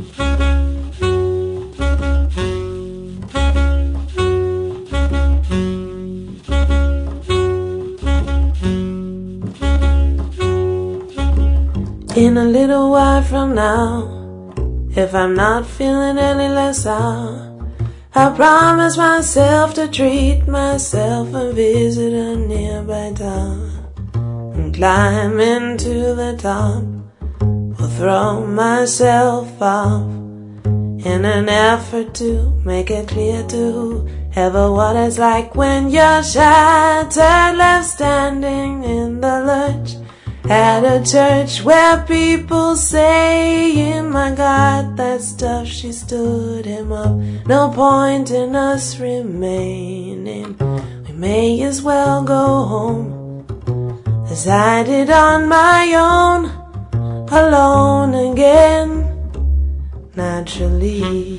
In a little while from now, if I'm not feeling any less out, I promise myself to treat myself and visit a nearby town and climb into the top or throw myself off in an effort to make it clear to whoever what it's like when you're shattered, left standing in the lurch at a church where people saying, my God, that stuff, she stood him up. No point in us remaining. We may as well go home as I did on my own, alone again, naturally.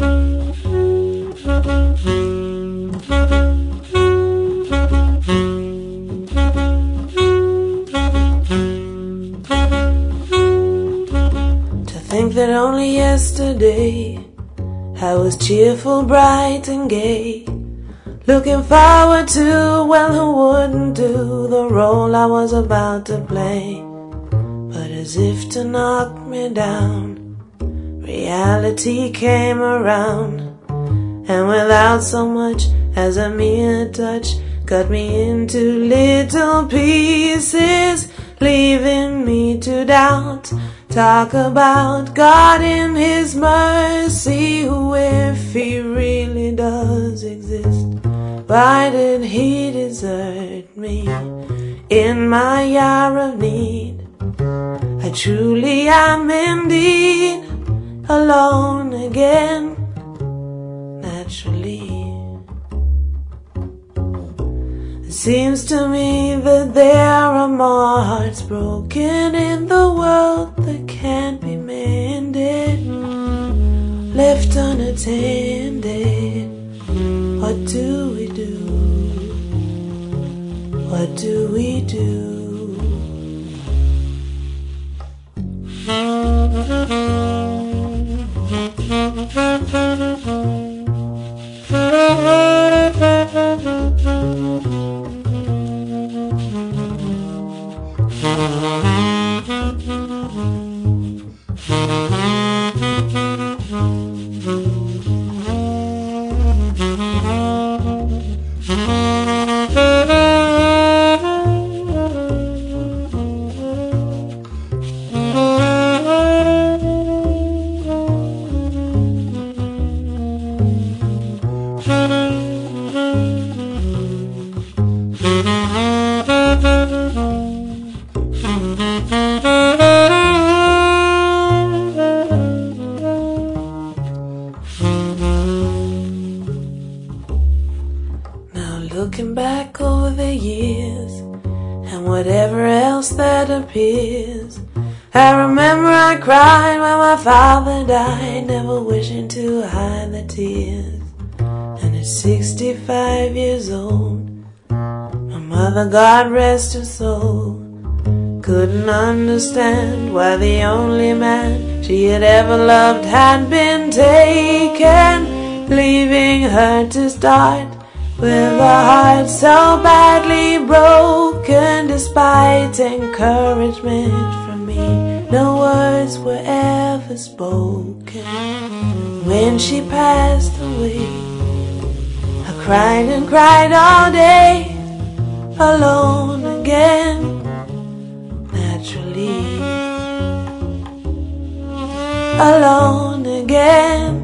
Think that only yesterday I was cheerful, bright and gay, looking forward to, well, who wouldn't do the role I was about to play. But as if to knock me down, reality came around, and without so much as a mere touch, cut me into little pieces, leaving me to doubt. Talk about God in His mercy, who, if He really does exist, why did He desert me in my hour of need? I truly am indeed alone again, naturally. It seems to me that there are more hearts broken in the world that can't be mended, left unattended. What do we do? What do we do? Looking back over the years and whatever else that appears, I remember I cried when my father died, never wishing to hide the tears. And at 65 years old, my mother, God rest her soul, couldn't understand why the only man she had ever loved had been taken, leaving her to start with a heart so badly broken. Despite encouragement from me, no words were ever spoken. When she passed away, I cried and cried all day, alone again, naturally. Alone again,